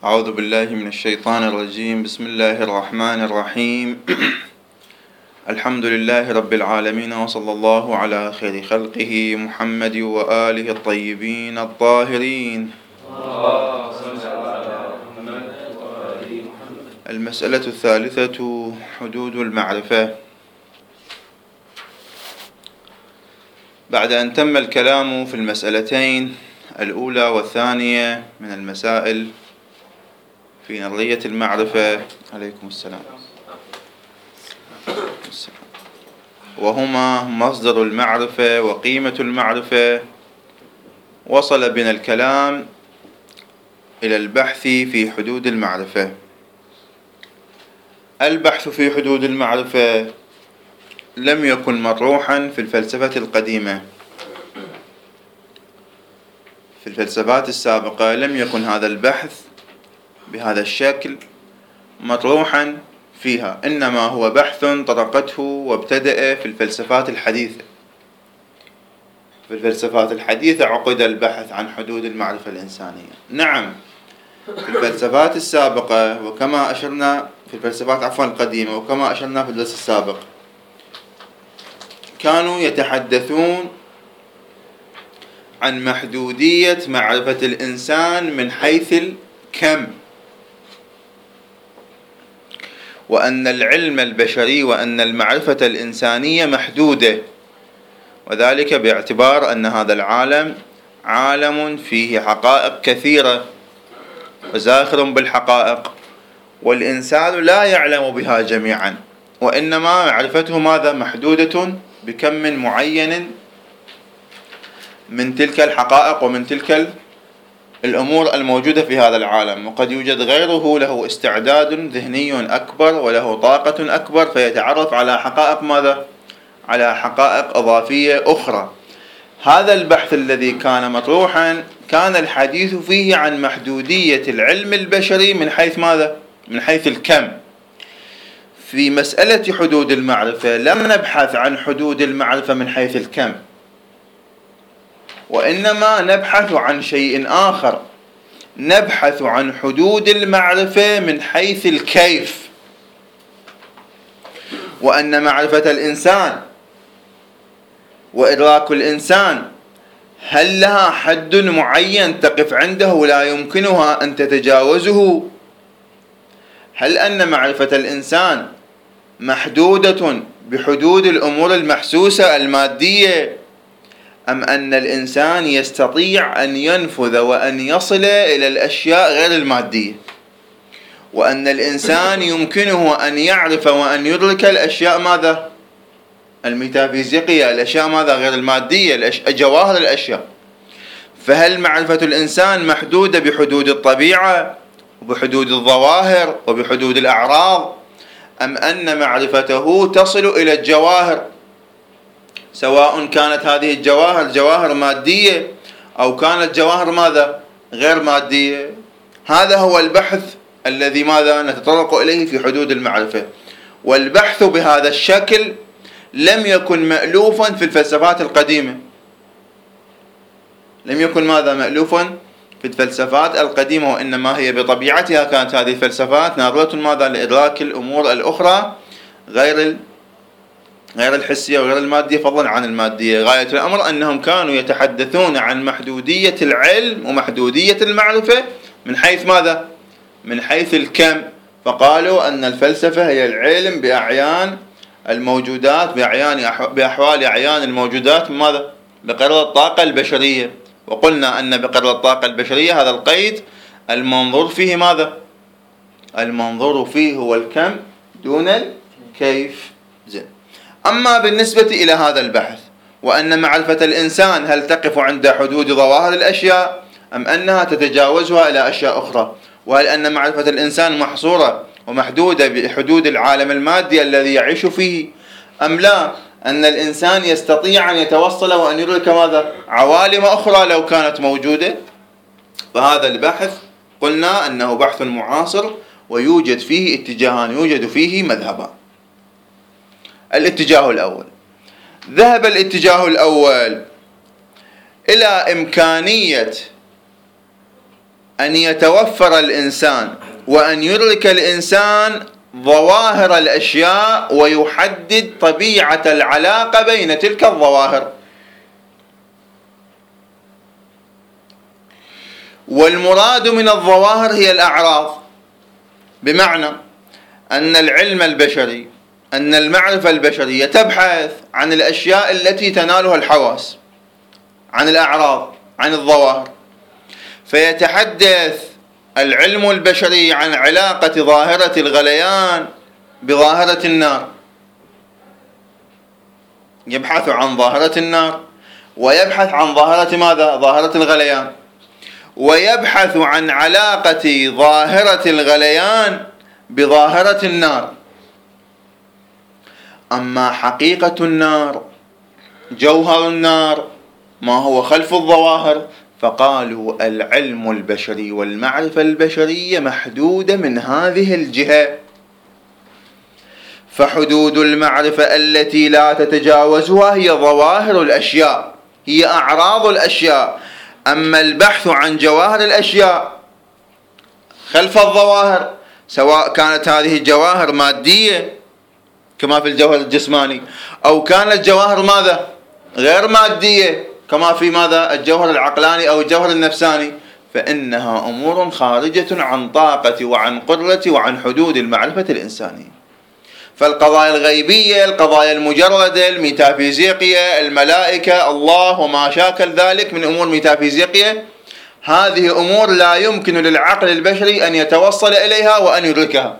أعوذ بالله من الشيطان الرجيم. بسم الله الرحمن الرحيم. الحمد لله رب العالمين، وصلى الله على خير خلقه محمد وآله الطيبين الطاهرين. المسألة الثالثة: حدود المعرفة. بعد أن تم الكلام في المسألتين الأولى والثانية من المسائل في نظرية المعرفة، عليكم السلام، وهما مصدر المعرفة وقيمة المعرفة، وصل بنا الكلام إلى البحث في حدود المعرفة. البحث في حدود المعرفة لم يكن مطروحا في الفلسفة القديمة. في الفلسفات السابقة لم يكن هذا البحث بهذا الشكل مطروحا فيها، إنما هو بحث طرقته وابتدأ في الفلسفات الحديثة. في الفلسفات الحديثة عقد البحث عن حدود المعرفة الإنسانية. نعم، في الفلسفات السابقة وكما أشرنا في الفلسفات القديمة وكما أشرنا في الدرس السابق، كانوا يتحدثون عن محدودية معرفة الإنسان من حيث الكم، وأن العلم البشري وأن المعرفة الإنسانية محدودة، وذلك باعتبار أن هذا العالم عالم فيه حقائق كثيرة وزاخر بالحقائق، والإنسان لا يعلم بها جميعا، وإنما معرفته ماذا؟ محدودة بكم معين من تلك الحقائق ومن تلك الأمور الموجودة في هذا العالم. وقد يوجد غيره له استعداد ذهني أكبر وله طاقة أكبر فيتعرف على حقائق ماذا؟ على حقائق إضافية أخرى. هذا البحث الذي كان مطروحا كان الحديث فيه عن محدودية العلم البشري من حيث ماذا؟ من حيث الكم. في مسألة حدود المعرفة لم نبحث عن حدود المعرفة من حيث الكم، وإنما نبحث عن شيء آخر، نبحث عن حدود المعرفة من حيث الكيف، وأن معرفة الإنسان وإدراك الإنسان هل لها حد معين تقف عنده ولا يمكنها أن تتجاوزه؟ هل أن معرفة الإنسان محدودة بحدود الأمور المحسوسة المادية، أم أن الإنسان يستطيع أن ينفذ وأن يصل إلى الأشياء غير المادية، وأن الإنسان يمكنه أن يعرف وأن يدرك الأشياء ماذا؟ الميتافيزيقية، الأشياء ماذا؟ غير المادية، جواهر الأشياء. فهل معرفة الإنسان محدودة بحدود الطبيعة وبحدود الظواهر وبحدود الأعراض، أم أن معرفته تصل إلى الجواهر، سواء كانت هذه الجواهر جواهر مادية أو كانت جواهر ماذا؟ غير مادية؟ هذا هو البحث الذي ماذا؟ نتطرق إليه في حدود المعرفة. والبحث بهذا الشكل لم يكن مألوفا في الفلسفات القديمة. لم يكن ماذا؟ مألوفا في الفلسفات القديمة، وإنما هي بطبيعتها كانت هذه الفلسفات ناظرة ماذا؟ لإدراك الأمور الأخرى غير الحسية وغير المادية، فضلا عن المادية. غاية الأمر أنهم كانوا يتحدثون عن محدودية العلم ومحدودية المعرفة من حيث ماذا؟ من حيث الكم. فقالوا أن الفلسفة هي العلم بأعيان الموجودات، بأحوال أعيان الموجودات ماذا؟ بقدر الطاقة البشرية. وقلنا أن بقدر الطاقة البشرية هذا القيد المنظور فيه ماذا؟ المنظور فيه هو الكم دون الكيف. زين. أما بالنسبة إلى هذا البحث، وأن معرفة الإنسان هل تقف عند حدود ظواهر الأشياء أم أنها تتجاوزها إلى أشياء أخرى، وهل أن معرفة الإنسان محصورة ومحدودة بحدود العالم المادي الذي يعيش فيه، أم لا، أن الإنسان يستطيع أن يتوصل وأن يدرك ماذا؟ عوالم أخرى لو كانت موجودة. فهذا البحث قلنا أنه بحث معاصر ويوجد فيه اتجاهان، يوجد فيه مذهبان. الاتجاه الأول، ذهب الاتجاه الأول إلى إمكانية أن يتوفر الإنسان وأن يدرك الإنسان ظواهر الأشياء ويحدد طبيعة العلاقة بين تلك الظواهر. والمراد من الظواهر هي الأعراض، بمعنى أن العلم البشري، أن المعرفة البشرية تبحث عن الأشياء التي تنالها الحواس، عن الأعراض، عن الظواهر. فيتحدث العلم البشري عن علاقة ظاهرة الغليان بظاهرة النار، يبحث عن ظاهرة النار ويبحث عن ظاهرة ماذا؟ ظاهرة الغليان، ويبحث عن علاقة ظاهرة الغليان بظاهرة النار. أما حقيقة النار، جوهر النار، ما هو خلف الظواهر، فقالوا العلم البشري والمعرفة البشرية محدودة من هذه الجهة. فحدود المعرفة التي لا تتجاوزها هي ظواهر الأشياء، هي أعراض الأشياء. أما البحث عن جواهر الأشياء خلف الظواهر، سواء كانت هذه الجواهر مادية كما في الجوهر الجسماني، أو كانت جواهر ماذا؟ غير مادية كما في ماذا؟ الجوهر العقلاني أو الجوهر النفساني، فإنها أمور خارجة عن طاقة وعن قدرة وعن حدود المعرفة الإنسانية. فالقضايا الغيبية، القضايا المجردة، الميتافيزيقية، الملائكة، الله وما شاكل ذلك من أمور ميتافيزيقية، هذه أمور لا يمكن للعقل البشري أن يتوصل إليها وأن يدركها.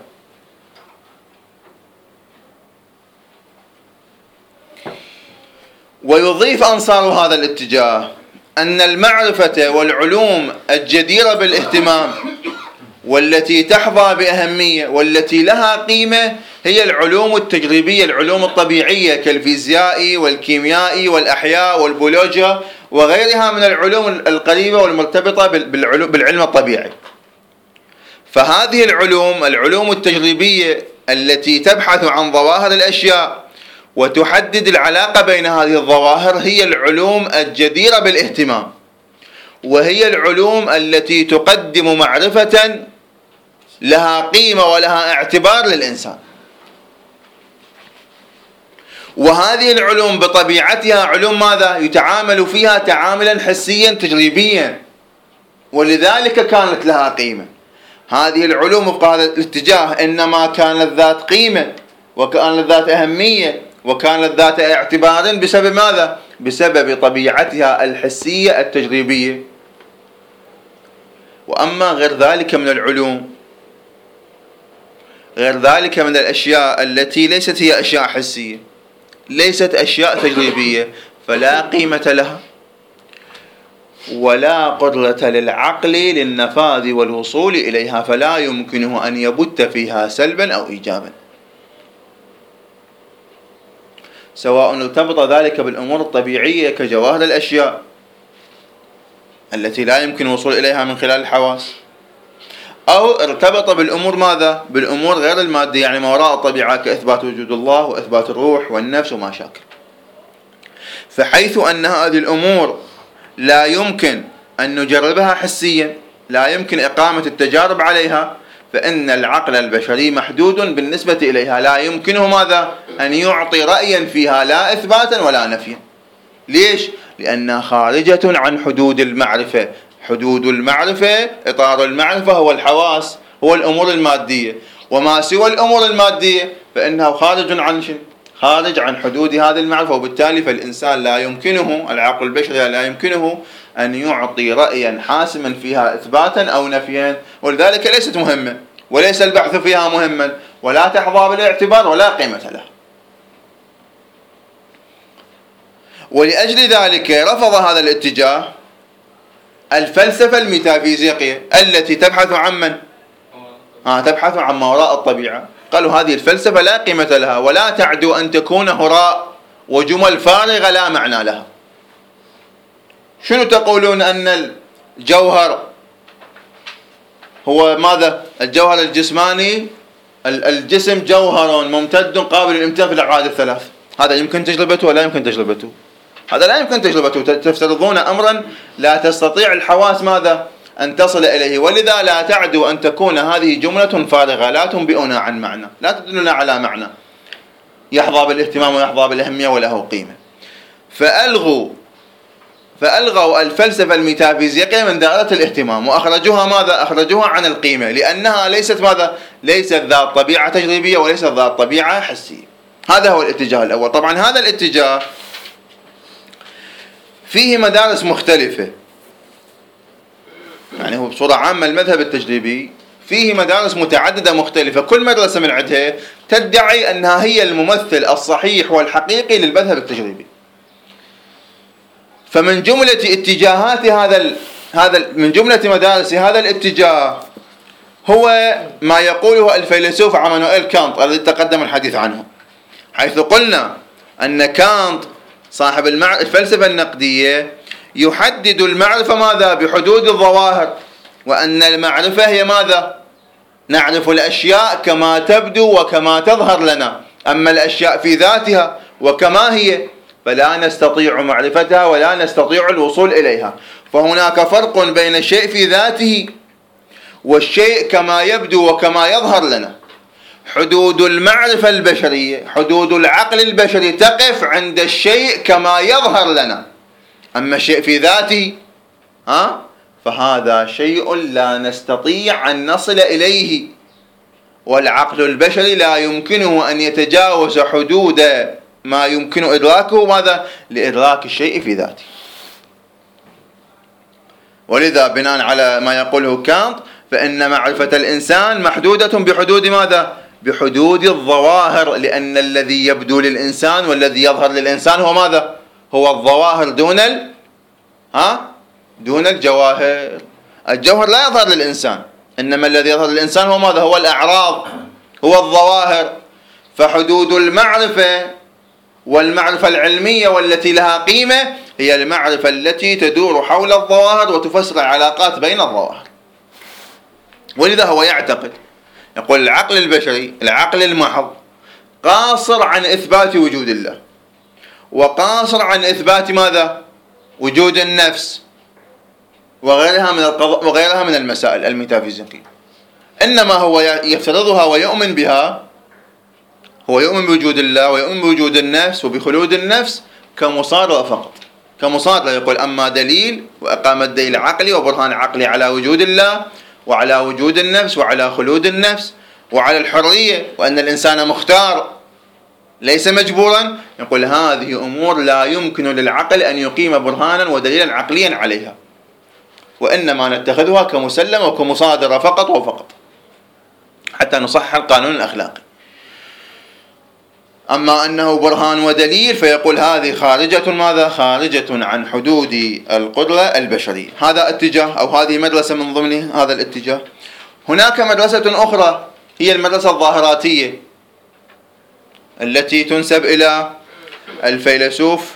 ويضيف أنصار هذا الاتجاه أن المعرفة والعلوم الجديرة بالاهتمام والتي تحظى بأهمية والتي لها قيمة هي العلوم التجريبية، العلوم الطبيعية كالفيزياء والكيمياء والأحياء والبيولوجيا وغيرها من العلوم القريبة والمرتبطة بالعلم الطبيعي. فهذه العلوم التجريبية التي تبحث عن ظواهر الأشياء وتحدد العلاقة بين هذه الظواهر هي العلوم الجديرة بالاهتمام، وهي العلوم التي تقدم معرفة لها قيمة ولها اعتبار للإنسان. وهذه العلوم بطبيعتها علوم ماذا؟ يتعامل فيها تعاملا حسيا تجريبيا، ولذلك كانت لها قيمة. هذه العلوم بهذا الاتجاه إنما كانت ذات قيمة وكانت ذات أهمية وكانت ذات اعتبار بسبب ماذا؟ بسبب طبيعتها الحسية التجريبية. وأما غير ذلك من العلوم، غير ذلك من الأشياء التي ليست هي أشياء حسية، ليست أشياء تجريبية، فلا قيمة لها ولا قدرة للعقل للنفاذ والوصول إليها، فلا يمكنه أن يبت فيها سلبا أو إيجابا، سواء ارتبط ذلك بالأمور الطبيعية كجواهر الأشياء التي لا يمكن الوصول إليها من خلال الحواس، أو ارتبط بالأمور ماذا؟ بالأمور غير المادية، يعني ما وراء الطبيعة كإثبات وجود الله وإثبات الروح والنفس وما شاكل. فحيث أن هذه الأمور لا يمكن أن نجربها حسيا، لا يمكن إقامة التجارب عليها، فإن العقل البشري محدود بالنسبة إليها، لا يمكنه ماذا؟ أن يعطي رأيا فيها لا إثباتا ولا نفيا. ليش؟ لأنها خارجة عن حدود المعرفة. حدود المعرفة، إطار المعرفة هو الحواس، هو الأمور المادية، وما سوى الأمور المادية فإنه خارج عن شيء، خارج عن حدود هذه المعرفة. وبالتالي فالإنسان لا يمكنه، العقل البشري لا يمكنه أن يعطي رأيا حاسما فيها إثباتا أو نفيا، ولذلك ليست مهمة، وليس البحث فيها مهما، ولا تحظى بالاعتبار ولا قيمة له. ولأجل ذلك رفض هذا الاتجاه الفلسفة الميتافيزيقية التي تبحث عن من؟ تبحث عن ما وراء الطبيعة. قالوا هذه الفلسفة لا قيمة لها ولا تعدو أن تكون هراء وجمل فارغة لا معنى لها. شنو تقولون؟ أن الجوهر هو ماذا؟ الجوهر الجسماني، الجسم جوهر ممتد قابل للامتداد في الأبعاد الثلاث، هذا يمكن تجربته ولا يمكن تجربته؟ هذا لا يمكن تجربته. تفترضون أمرا لا تستطيع الحواس ماذا؟ أن تصل إليه، ولذا لا تعدو أن تكون هذه جملة فارغة لا تنبئنا عن معنى، لا تدلنا على معنى يحظى بالاهتمام ويحظى بالأهمية وله قيمة. فألغوا الفلسفة الميتافيزيقية من دائرة الاهتمام وأخرجوها ماذا؟ أخرجوها عن القيمة، لأنها ليست ماذا؟ ليست ذات طبيعة تجريبية وليست ذات طبيعة حسية. هذا هو الاتجاه الأول. طبعا هذا الاتجاه فيه مدارس مختلفة، يعني هو بصورة عامة المذهب التجريبي فيه مدارس متعددة مختلفة، كل مدرسة من عندها تدعي أنها هي الممثل الصحيح والحقيقي للمذهب التجريبي. فمن جملة اتجاهات من جملة مدارس هذا الاتجاه هو ما يقوله الفيلسوف عمانوئيل كانت الذي تقدم الحديث عنه، حيث قلنا أن كانت صاحب الفلسفة النقدية يحدد المعرفة ماذا؟ بحدود الظواهر، وأن المعرفة هي ماذا؟ نعرف الأشياء كما تبدو وكما تظهر لنا، أما الأشياء في ذاتها وكما هي فلا نستطيع معرفتها ولا نستطيع الوصول إليها. فهناك فرق بين الشيء في ذاته والشيء كما يبدو وكما يظهر لنا. حدود المعرفة البشرية، حدود العقل البشري تقف عند الشيء كما يظهر لنا، أما الشيء في ذاته فهذا شيء لا نستطيع أن نصل إليه، والعقل البشري لا يمكنه أن يتجاوز حدود ما يمكن إدراكه ماذا؟ لإدراك الشيء في ذاته. ولذا بناء على ما يقوله كانت فإن معرفة الإنسان محدودة بحدود ماذا؟ بحدود الظواهر، لأن الذي يبدو للإنسان والذي يظهر للإنسان هو ماذا؟ هو الظواهر دون الجواهر. الجوهر لا يظهر للإنسان، إنما الذي يظهر للإنسان هو ماذا؟ هو الأعراض، هو الظواهر. فحدود المعرفة والمعرفة العلمية والتي لها قيمة هي المعرفة التي تدور حول الظواهر وتفسر العلاقات بين الظواهر. ولذا هو يعتقد، يقول العقل البشري، العقل المحض قاصر عن إثبات وجود الله، وقاصر عن إثبات ماذا؟ وجود النفس وغيرها من المسائل الميتافيزيقية، إنما هو يفترضها ويؤمن بها، هو يؤمن بوجود الله ويؤمن بوجود النفس وبخلود النفس كمصادرة فقط، كمصادرة. يقول أما دليل وإقامة دليل عقلي وبرهان عقلي على وجود الله وعلى وجود النفس وعلى خلود النفس وعلى الحرية وأن الإنسان مختار ليس مجبورا، يقول هذه أمور لا يمكن للعقل أن يقيم برهانا ودليلا عقليا عليها، وإنما نتخذها كمسلمة وكمصادرة فقط وفقط حتى نصحح القانون الأخلاقي. أما أنه برهان ودليل فيقول هذه خارجة ماذا؟ خارجة عن حدود القدرة البشرية. هذا اتجاه أو هذه مدرسة من ضمن هذا الاتجاه. هناك مدرسة أخرى هي المدرسة الظاهراتية التي تنسب إلى الفيلسوف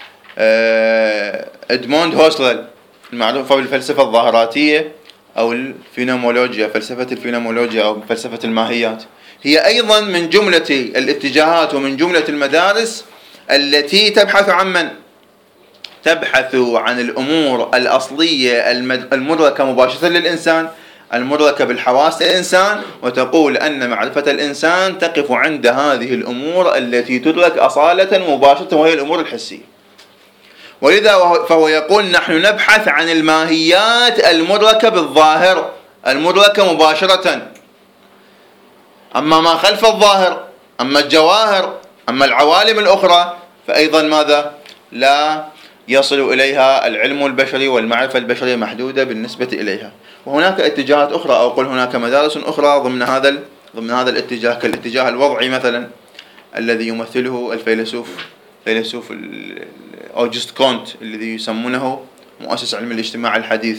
إدموند هوسرل المعروفة بالفلسفة الظاهراتية أو الفينومولوجيا، فلسفة الفينومولوجيا أو فلسفة الماهيات. هي أيضا من جملة الاتجاهات ومن جملة المدارس التي تبحث عن من؟ تبحث عن الأمور الأصلية المدركة مباشرة للإنسان، المدركة بالحواس الإنسان، وتقول أن معرفة الإنسان تقف عند هذه الأمور التي تدرك أصالة مباشرة وهي الأمور الحسية. ولذا فهو يقول نحن نبحث عن الماهيات المدركة بالظاهر، المدركة مباشرة. أما ما خلف الظاهر، أما الجواهر، أما العوالم الأخرى فأيضا ماذا؟ لا يصل إليها العلم البشري والمعرفة البشرية محدودة بالنسبة إليها. وهناك اتجاهات أخرى أو قل هناك مدارس أخرى ضمن هذا الاتجاه، كالاتجاه الوضعي مثلا الذي يمثله فيلسوف أوجست كونت الذي يسمونه مؤسس علم الاجتماع الحديث.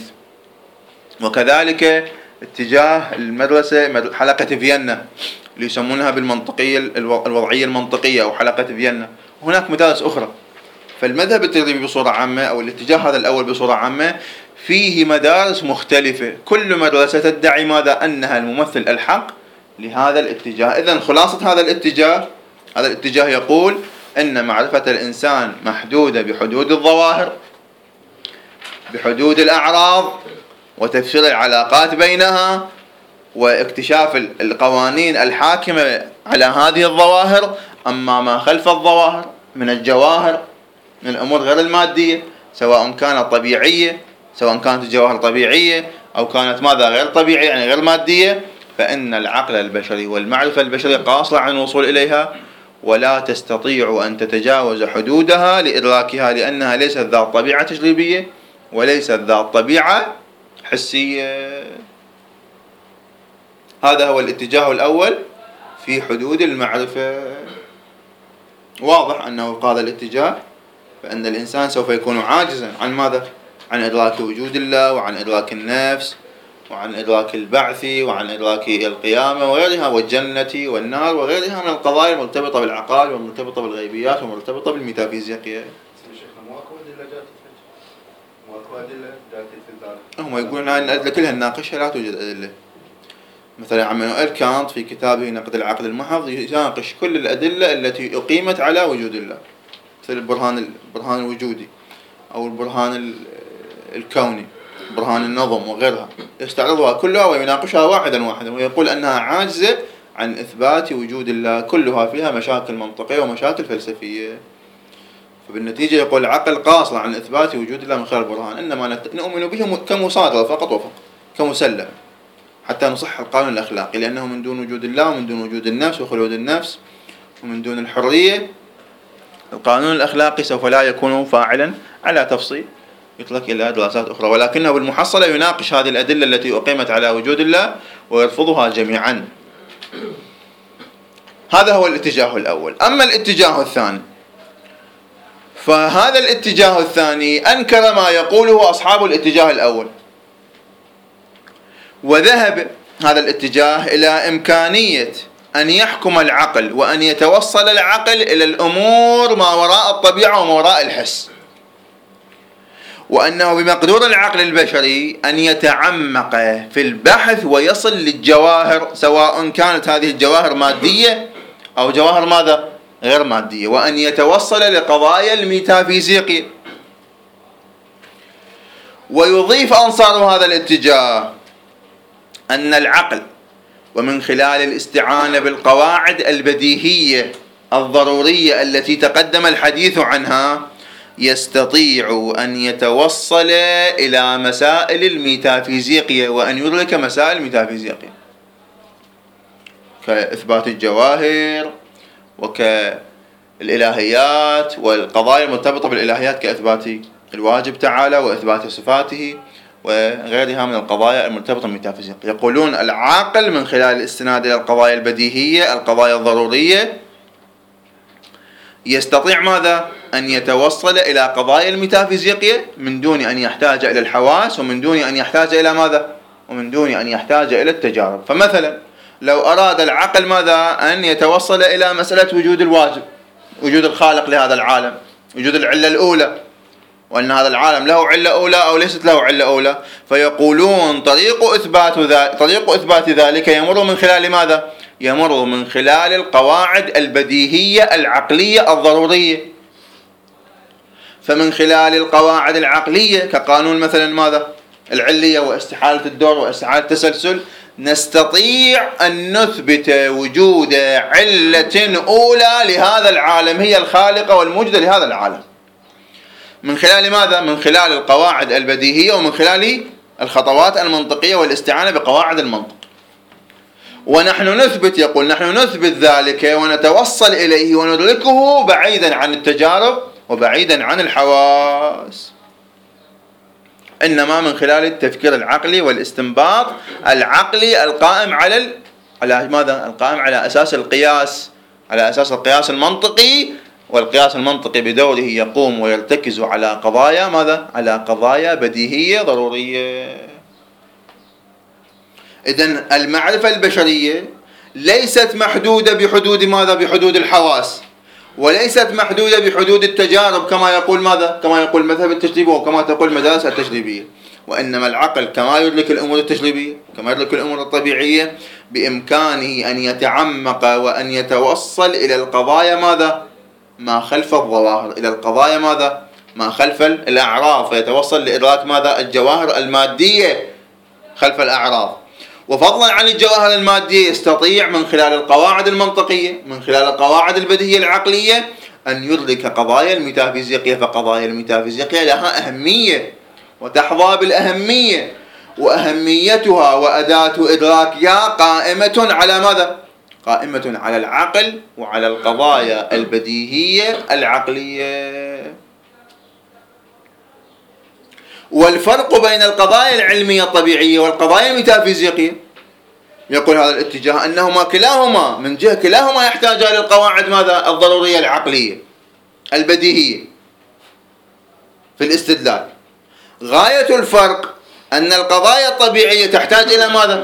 وكذلك اتجاه المدرسة حلقة فيينا اللي يسمونها بالمنطقية الوضعية المنطقية أو حلقة فيينا. هناك مدارس أخرى. فالمذهب التجريبي بصورة عامة أو الاتجاه هذا الأول بصورة عامة فيه مدارس مختلفة، كل مدرسة تدعي ماذا؟ أنها الممثل الحق لهذا الاتجاه. إذن خلاصة هذا الاتجاه يقول أن معرفة الإنسان محدودة بحدود الظواهر، بحدود الأعراض، وتفسير العلاقات بينها واكتشاف القوانين الحاكمة على هذه الظواهر. أما ما خلف الظواهر من الجواهر، من الأمور غير المادية، سواء كانت طبيعية، سواء كانت الجواهر طبيعية أو كانت ماذا غير طبيعية يعني غير مادية، فإن العقل البشري والمعرفة البشرية قاصرة عن الوصول إليها، ولا تستطيع أن تتجاوز حدودها لإدراكها، لأنها ليست ذات طبيعة تجريبية وليست ذات طبيعة حسية. هذا هو الاتجاه الأول في حدود المعرفة. واضح أنه قال الاتجاه فإن الإنسان سوف يكون عاجزا عن ماذا؟ عن إدراك وجود الله، وعن إدراك النفس، وعن إدراك البعث، وعن إدراك القيامة وغيرها، والجنة والنار وغيرها من القضايا المرتبطة بالعقائد والمرتبطة بالغيبيات والمرتبطة بالميتافيزيقية. هم يقولون أن الأدلة كلها نناقشها، لا توجد أدلة. مثلا عمانوئيل كانت في كتابه نقد العقل المحض يناقش كل الأدلة التي أقيمت على وجود الله، مثل البرهان الوجودي أو البرهان الكوني، برهان النظم وغيرها، يستعرضها كلها ويناقشها واحدا ويقول أنها عاجزة عن إثبات وجود الله، كلها فيها مشاكل منطقية ومشاكل فلسفية. فبالنتيجة يقول العقل قاصر عن إثبات وجود الله من خلال البرهان، إنما نؤمن به كمصادرة فقط وفقط، كمسلم، حتى نصح القانون الأخلاقي، لأنه من دون وجود الله ومن دون وجود النفس وخلود النفس ومن دون الحرية القانون الأخلاقي سوف لا يكون فاعلا على تفصيل، يطلق إلى دراسات أخرى، ولكنه بالمحصلة يناقش هذه الأدلة التي أقيمت على وجود الله ويرفضها جميعا. هذا هو الاتجاه الأول. أما الاتجاه الثاني، فهذا الاتجاه الثاني أنكر ما يقوله أصحاب الاتجاه الأول، وذهب هذا الاتجاه إلى إمكانية أن يحكم العقل وأن يتوصل العقل إلى الأمور ما وراء الطبيعة وما وراء الحس، وأنه بمقدور العقل البشري أن يتعمق في البحث ويصل للجواهر، سواء كانت هذه الجواهر مادية أو جواهر ماذا؟ غير مادية، وأن يتوصل لقضايا الميتافيزيقية. ويضيف أنصار هذا الاتجاه أن العقل ومن خلال الاستعانة بالقواعد البديهية الضرورية التي تقدم الحديث عنها يستطيع أن يتوصل إلى مسائل الميتافيزيقية وأن يدرك مسائل الميتافيزيقية كإثبات الجواهر وكالإلهيات والقضايا المرتبطة بالإلهيات كإثبات الواجب تعالى وإثبات صفاته وغيرها من القضايا المرتبطة بالميتافيزيقية. يقولون العاقل من خلال الاستناد إلى القضايا البديهية القضايا الضرورية يستطيع ماذا؟ أن يتوصل إلى قضايا الميتافيزيقية من دون أن يحتاج إلى الحواس ومن دون أن يحتاج إلى ماذا؟ ومن دون أن يحتاج إلى التجارب. فمثلا لو أراد العقل ماذا؟ أن يتوصل إلى مسألة وجود الواجب، وجود الخالق لهذا العالم، وجود العلة الأولى، وأن هذا العالم له علة أولى أو ليست له علة أولى، فيقولون طريق إثبات ذلك يمر من خلال ماذا؟ يمر من خلال القواعد البديهية العقلية الضرورية. فمن خلال القواعد العقلية كقانون مثلا ماذا؟ العلية واستحالة الدور واستحالة التسلسل، نستطيع أن نثبت وجود علة أولى لهذا العالم هي الخالقة والموجدة لهذا العالم من خلال ماذا؟ من خلال القواعد البديهية ومن خلال الخطوات المنطقية والاستعانة بقواعد المنطق. ونحن نثبت، يقول نحن نثبت ذلك ونتوصل إليه وندركه بعيدا عن التجارب وبعيدا عن الحواس، إنما من خلال التفكير العقلي والاستنباط العقلي القائم على ماذا؟ القائم على أساس القياس، على أساس القياس المنطقي، والقياس المنطقي بدوره يقوم ويرتكز على قضايا ماذا؟ على قضايا بديهية ضرورية. إذن المعرفة البشرية ليست محدودة بحدود ماذا؟ بحدود الحواس، وليست محدودة بحدود التجارب كما يقول ماذا؟ كما يقول مذهب التجريب وكما تقول المدارس التجريبية. وإنما العقل كما يدرك الأمور التجريبية كما يدرك الأمور الطبيعية بإمكانه أن يتعمق وأن يتوصل إلى القضايا ماذا؟ ما خلف الظواهر، إلى القضايا ماذا؟ ما خلف الأعراض، فيتوصل لإدراك ماذا؟ الجواهر المادية خلف الأعراض. وفضلا عن الجواهر المادية يستطيع من خلال القواعد المنطقية، من خلال القواعد البديهية العقلية، أن يدرك قضايا الميتافيزيقية. فقضايا الميتافيزيقية لها أهمية وتحظى بالأهمية، وأهميتها وأداة إدراكها قائمة على ماذا؟ قائمة على العقل وعلى القضايا البديهية العقلية. والفرق بين القضايا العلمية الطبيعية والقضايا الميتافيزيقية، يقول هذا الاتجاه أنهما كلاهما من جهة كلاهما يحتاجان للقواعد ماذا؟ الضرورية العقلية البديهية في الاستدلال. غاية الفرق أن القضايا الطبيعية تحتاج إلى ماذا؟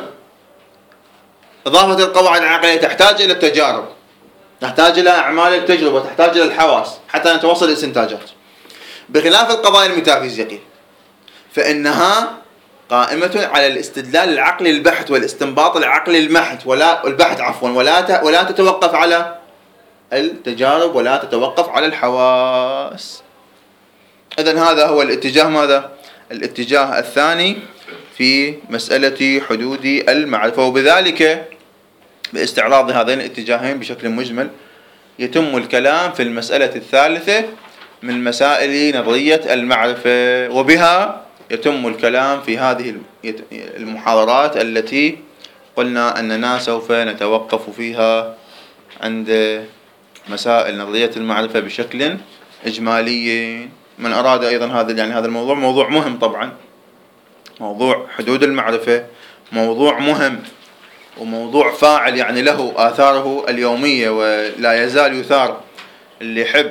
إضافة القواعد العقلية تحتاج إلى التجارب، تحتاج إلى أعمال التجربة، تحتاج إلى الحواس حتى نتوصل الاستنتاجات. بخلاف القضايا الميتافيزيقية فإنها قائمة على الاستدلال العقلي البحت والاستنباط العقلي المحت، ولا تتوقف على التجارب ولا تتوقف على الحواس. إذن هذا هو الاتجاه ماذا؟ الاتجاه الثاني في مسألة حدود المعرفة. وبذلك باستعراض هذين الاتجاهين بشكل مجمل يتم الكلام في المسألة الثالثة من مسائل نظرية المعرفة، وبها يتم الكلام في هذه المحاضرات التي قلنا أننا سوف نتوقف فيها عند مسائل نظرية المعرفة بشكل إجمالي. من أراد أيضا هذا الموضوع موضوع مهم طبعا، موضوع حدود المعرفة موضوع مهم وموضوع فاعل، يعني له آثاره اليومية ولا يزال يثار. اللي يحب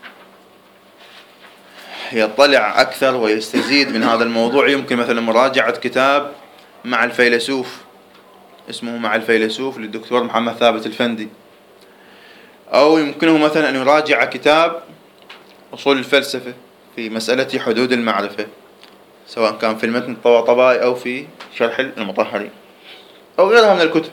يطلع أكثر ويستزيد من هذا الموضوع يمكن مثلا مراجعة كتاب مع الفيلسوف، اسمه مع الفيلسوف للدكتور محمد ثابت الفندي، أو يمكنه مثلا أن يراجع كتاب أصول الفلسفة في مسألة حدود المعرفة، سواء كان في المتن الطباطبائي أو في شرح المطهري أو غيرها من الكتب.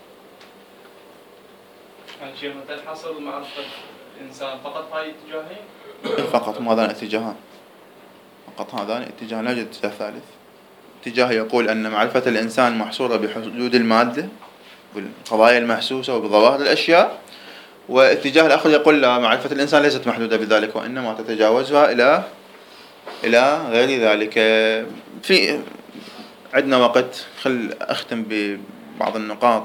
يعني شيء تنحصر معرفة الإنسان فقط هاي الاتجاهين؟ فقط هذان اتجاهان، فقط هذان اتجاهان، لا يوجد اتجاه ثالث. اتجاه يقول أن معرفة الإنسان محصورة بحدود المادة بالقضايا المحسوسة وبظواهر الأشياء، واتجاه الآخر يقول لا، معرفة الإنسان ليست محدودة بذلك وإنما تتجاوزها إلى غير ذلك. في عندنا وقت، خل أختم ببعض النقاط.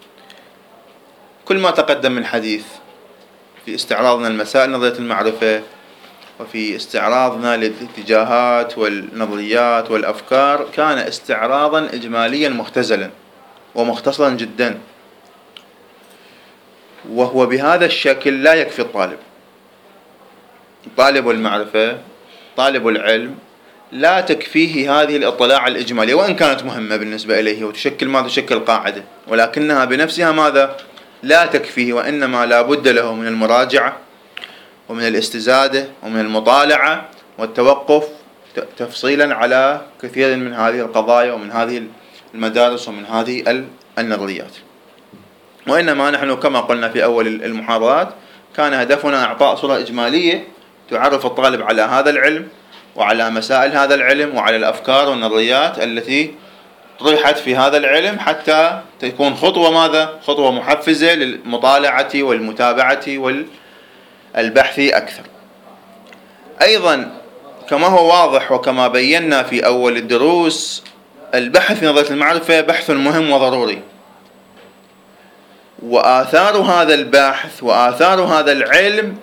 كل ما تقدم من حديث في استعراضنا المسائل نظرية المعرفة وفي استعراضنا للاتجاهات والنظريات والأفكار كان استعراضا إجماليا مختزلا ومختصرا جدا، وهو بهذا الشكل لا يكفي الطالب. طالب المعرفة، طالب العلم، لا تكفيه هذه الاطلاع الإجمالية وإن كانت مهمة بالنسبة إليه وتشكل ما تشكل قاعدة، ولكنها بنفسها ماذا؟ لا تكفيه، وإنما لا بد له من المراجعة ومن الاستزادة ومن المطالعة والتوقف تفصيلا على كثير من هذه القضايا ومن هذه المدارس ومن هذه النظريات. وإنما نحن كما قلنا في أول المحاضرات كان هدفنا إعطاء صورة إجمالية تعرف الطالب على هذا العلم وعلى مسائل هذا العلم وعلى الأفكار والنظريات التي طرحت في هذا العلم، حتى تكون خطوة ماذا؟ خطوة محفزة للمطالعة والمتابعة والبحث أكثر. أيضا كما هو واضح وكما بينا في أول الدروس، البحث في نظرية المعرفة بحث مهم وضروري، وآثار هذا البحث وآثار هذا العلم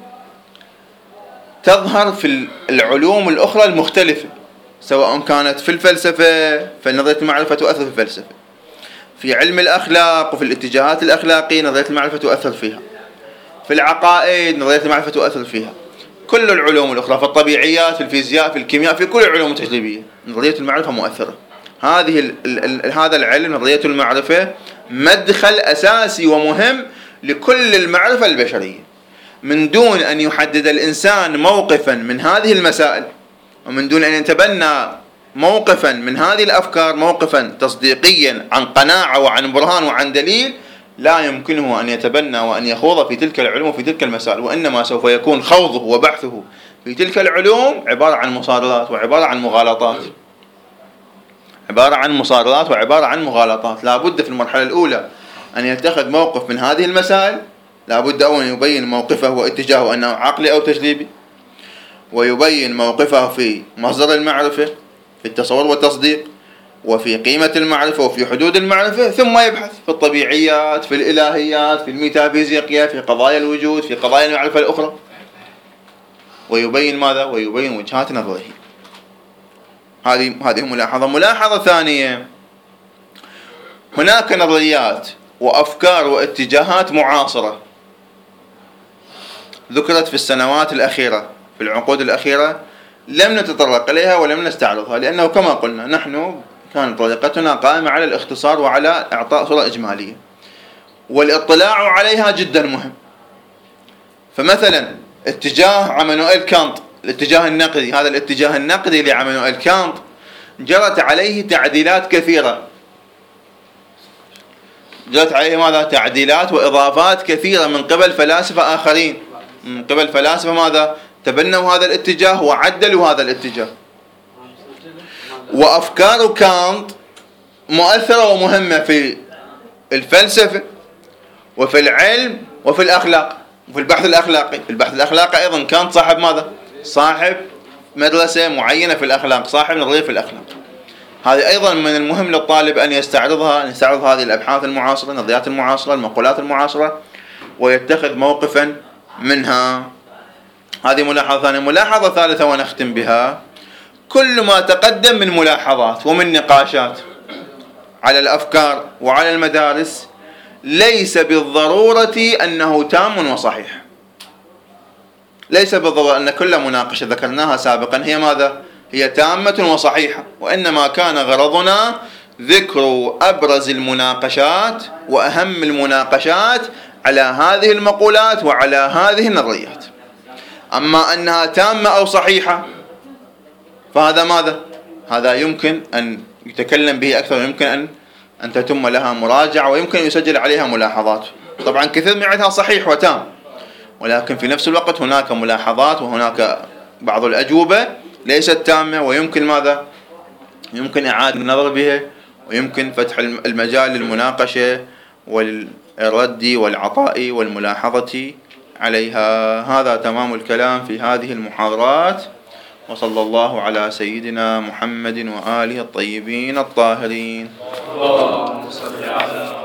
تظهر في العلوم الأخرى المختلفة، سواء كانت في الفلسفة فنظرية المعرفة تؤثر في الفلسفة، في علم الأخلاق وفي الاتجاهات الأخلاقية نظرية المعرفة تؤثر فيها، في العقائد نظرية المعرفة تؤثر فيها، كل العلوم الأخرى، في الطبيعيات، في الفيزياء، في الكيمياء، في كل العلوم التجريبية نظرية المعرفة مؤثرة. هذا العلم نظرية المعرفة مدخل أساسي ومهم لكل المعرفة البشرية، من دون أن يحدد الإنسان موقفا من هذه المسائل ومن دون أن يتبنى موقفا من هذه الأفكار موقفا تصديقيا عن قناعة وعن برهان وعن دليل، لا يمكنه أن يتبنى وأن يخوض في تلك العلوم وفي تلك المسائل، وإنما سوف يكون خوضه وبحثه في تلك العلوم عبارة عن مصادرات وعبارة عن مغالطات. عبارة عن مصادرات وعبارة عن مغالطات. لابد في المرحلة الأولى أن يتخذ موقف من هذه المسائل، لابد أولا يبين موقفه واتجاهه أنه عقلي أو تجريبي، ويبين موقفه في مصدر المعرفة، في التصور والتصديق، وفي قيمة المعرفة، وفي حدود المعرفة، ثم يبحث في الطبيعيات، في الإلهيات، في الميتافيزيقيا، في قضايا الوجود، في قضايا المعرفة الأخرى، ويبين ماذا؟ ويبين وجهات نظره. هذه ملاحظة. ملاحظة ثانية، هناك نظريات وأفكار واتجاهات معاصرة ذكرت في السنوات الأخيرة، في العقود الأخيرة، لم نتطرق إليها ولم نستعرضها، لأنه كما قلنا نحن كانت طريقتنا قائمة على الاختصار وعلى إعطاء صورة إجمالية، والاطلاع عليها جدا مهم. فمثلا اتجاه عمانوئيل كانت، الاتجاه النقدي، هذا الاتجاه النقدي لعمانوئيل كانت جرت عليه تعديلات كثيرة، جرت عليه ماذا؟ تعديلات وإضافات كثيرة من قبل فلاسفة آخرين، من قبل فلاسفة ماذا؟ تبنوا هذا الاتجاه وعدلوا هذا الاتجاه. وأفكار كانت مؤثرة ومهمة في الفلسفة وفي العلم وفي الأخلاق وفي البحث الأخلاقي. في البحث الأخلاقي أيضا كانت صاحب ماذا؟ صاحب مدرسة معينة في الأخلاق، صاحب نظرية في الأخلاق. هذه أيضا من المهم للطالب أن يستعرضها، أن يستعرض هذه الأبحاث المعاصرة، النظريات المعاصرة، المقولات المعاصرة، ويتخذ موقفا منها. هذه ملاحظة ثانية. ملاحظة ثالثة ونختم بها، كل ما تقدم من ملاحظات ومن نقاشات على الأفكار وعلى المدارس ليس بالضرورة أنه تام وصحيح. ليس بالضرورة أن كل مناقشة ذكرناها سابقا هي ماذا؟ هي تامة وصحيحة، وإنما كان غرضنا ذكر أبرز المناقشات وأهم المناقشات على هذه المقولات وعلى هذه النظريات. أما أنها تامة أو صحيحة فهذا ماذا؟ هذا يمكن أن يتكلم به أكثر، ويمكن أن تتم لها مراجعة، ويمكن يسجل عليها ملاحظات. طبعا كثير منها صحيح وتام، ولكن في نفس الوقت هناك ملاحظات وهناك بعض الأجوبة ليست تامة، ويمكن ماذا؟ يمكن إعادة النظر بها، ويمكن فتح المجال للمناقشة والرد والعطاء والملاحظة عليها. هذا تمام الكلام في هذه المحاضرات، وصلى الله على سيدنا محمد وآله الطيبين الطاهرين. اللهم صل على